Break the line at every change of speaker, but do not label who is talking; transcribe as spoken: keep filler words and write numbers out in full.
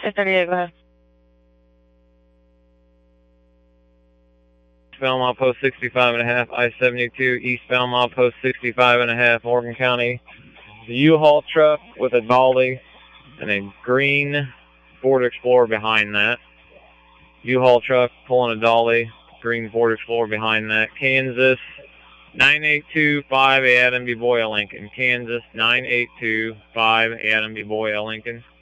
ten thirty-eight, go ahead.
Eastbound milepost sixty-five and a half, I seventy-two, eastbound milepost sixty-five and a half, Morgan County. The U-Haul truck with a dolly and a green Ford Explorer behind that. U-Haul truck pulling a dolly, green Ford Explorer behind that. Kansas nine eight two five Adam B. Boyle Lincoln. Kansas nine eight two five Adam B. Boyle Lincoln.